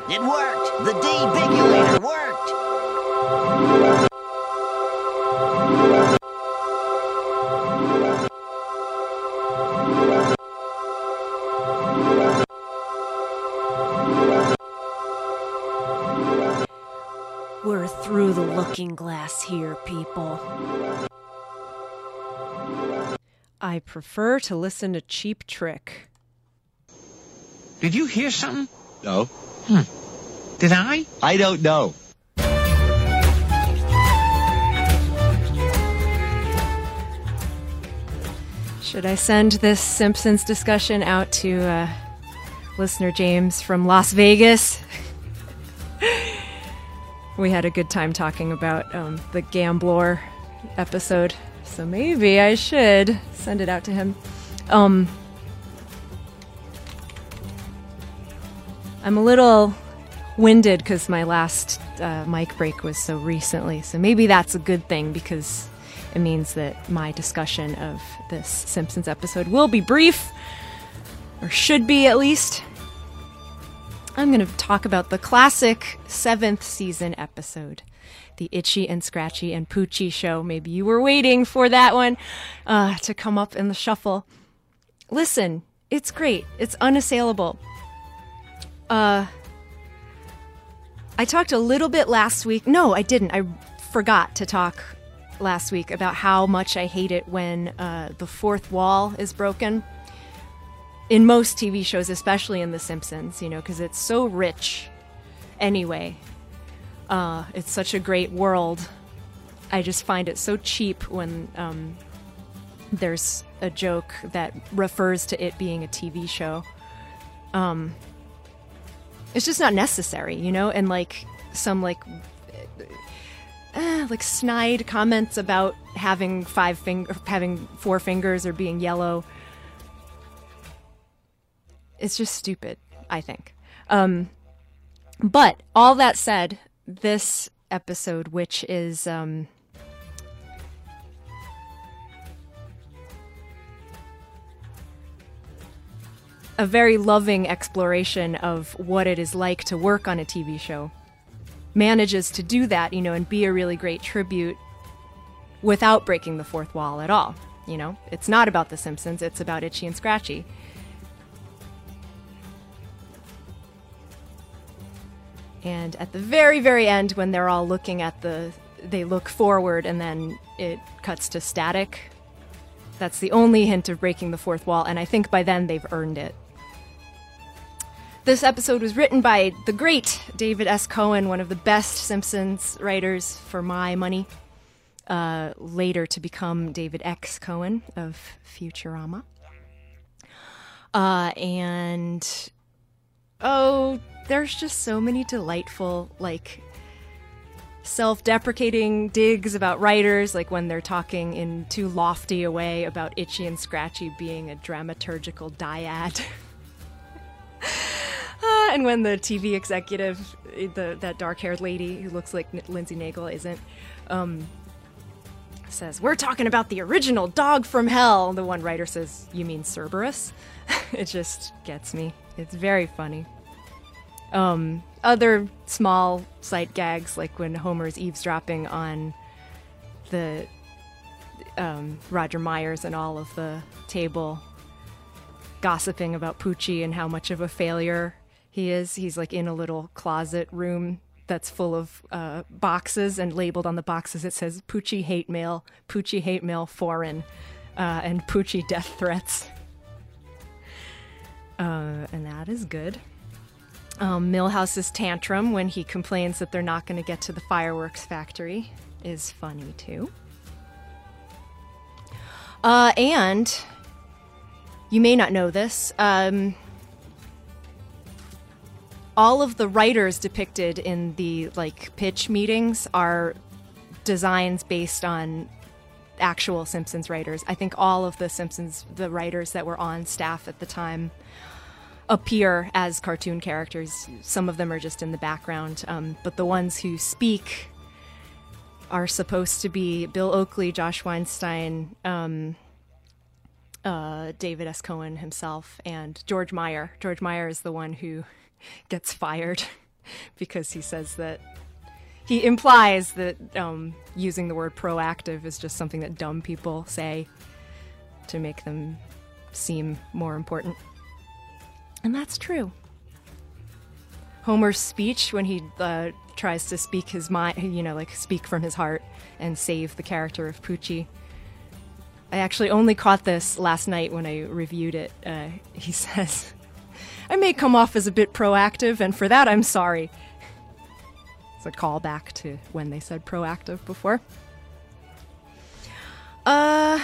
It worked! The debigulator worked! We're through the looking glass here, people. I prefer to listen to Cheap Trick. Did you hear something? No. Did I? I don't know. Should I send this Simpsons discussion out to listener James from Las Vegas? We had a good time talking about the Gambler episode, so maybe I should send it out to him. I'm a little winded because my last mic break was so recently, so maybe that's a good thing because it means that my discussion of this Simpsons episode will be brief, or should be at least. I'm going to talk about the classic 7th season episode, the Itchy and Scratchy and Poochie show. Maybe you were waiting for that one to come up in the shuffle. Listen, it's great. It's unassailable. I talked a little bit last week. No, I didn't. I forgot to talk last week about how much I hate it when the fourth wall is broken. In most TV shows, especially in The Simpsons, you know, because it's so rich anyway. It's such a great world. I just find it so cheap when there's a joke that refers to it being a TV show. It's just not necessary, you know? And like some like snide comments about having four fingers or being yellow. It's just stupid, I think. But all that said, this episode, which is a very loving exploration of what it is like to work on a TV show, manages to do that, you know, and be a really great tribute without breaking the fourth wall at all. You know, it's not about The Simpsons, it's about Itchy and Scratchy. And at the very, very end, when they're all looking at they look forward and then it cuts to static. That's the only hint of breaking the fourth wall, and I think by then they've earned it. This episode was written by the great David S. Cohen, one of the best Simpsons writers for my money, later to become David X. Cohen of Futurama. There's just so many delightful, like, self-deprecating digs about writers, like when they're talking in too lofty a way about Itchy and Scratchy being a dramaturgical dyad. And when the TV executive, that dark-haired lady who looks like Lindsay Naegle isn't, says, "We're talking about the original dog from hell." The one writer says, "You mean Cerberus?" It just gets me. It's very funny. Other small sight gags, like when Homer's eavesdropping on the Roger Myers and all of the table, gossiping about Poochie and how much of a failure he is. He's like in a little closet room that's full of boxes, and labeled on the boxes it says Poochie hate mail foreign, and Poochie death threats. And that is good. Milhouse's tantrum when he complains that they're not going to get to the fireworks factory is funny too. And you may not know this, all of the writers depicted in the pitch meetings are designs based on actual Simpsons writers. I think all of the writers that were on staff at the time appear as cartoon characters. Some of them are just in the background, but the ones who speak are supposed to be Bill Oakley, Josh Weinstein, David S. Cohen himself, and George Meyer. George Meyer is the one who gets fired because he says that he implies that using the word proactive is just something that dumb people say to make them seem more important. And that's true. Homer's speech when he tries to speak his mind, speak from his heart and save the character of Poochie. I actually only caught this last night when I reviewed it. He says, "I may come off as a bit proactive, and for that I'm sorry." It's a callback to when they said proactive before. And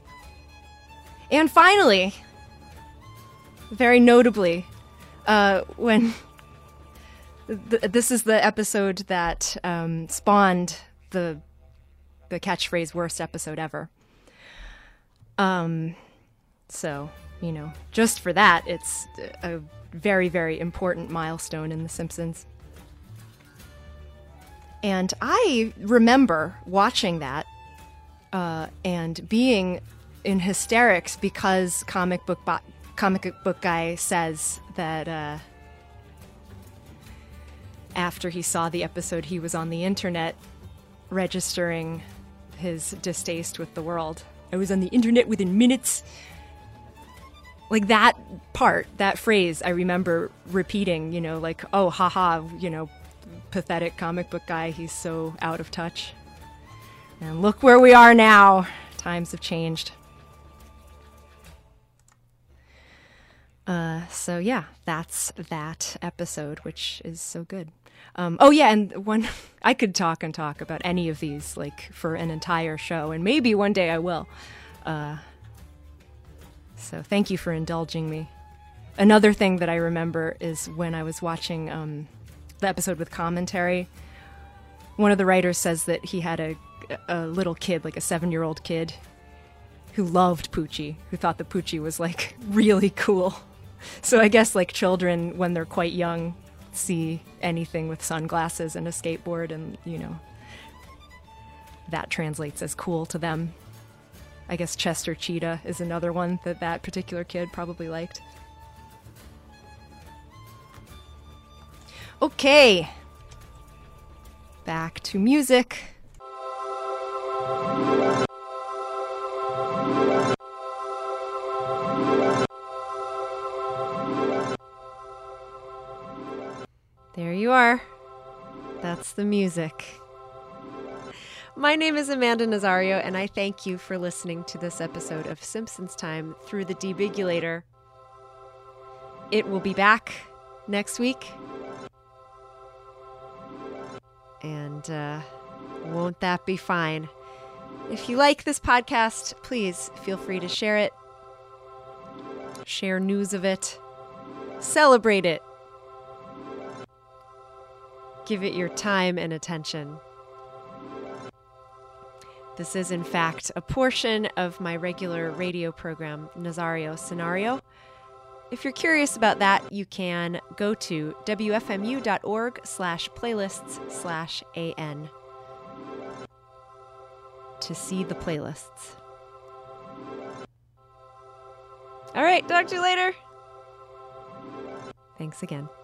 finally, very notably, when this is the episode that spawned the catchphrase "worst episode ever." So, just for that, it's a very, very important milestone in The Simpsons. And I remember watching that and being in hysterics because comic book guy says that after he saw the episode, he was on the internet registering his distaste with the world. I was on the internet within minutes. Like that part, that phrase, I remember repeating, oh, haha, pathetic comic book guy, he's so out of touch. And look where we are now. Times have changed. So yeah, that's that episode, which is so good. And one, I could talk about any of these, for an entire show, and maybe one day I will. So thank you for indulging me. Another thing that I remember is when I was watching the episode with commentary, one of the writers says that he had a little kid, like a 7-year-old kid, who loved Poochie, who thought that Poochie was, really cool. So I guess, children, when they're quite young, see anything with sunglasses and a skateboard, and, that translates as cool to them. I guess Chester Cheetah is another one that particular kid probably liked. Okay. Back to music. There you are. That's the music. My name is Amanda Nazario, and I thank you for listening to this episode of Simpsons Time through the Debigulator. It will be back next week. And won't that be fine? If you like this podcast, please feel free to share it. Share news of it. Celebrate it. Give it your time and attention. This is, in fact, a portion of my regular radio program, Nazario Scenario. If you're curious about that, you can go to wfmu.org/playlists/an to see the playlists. All right, talk to you later. Thanks again.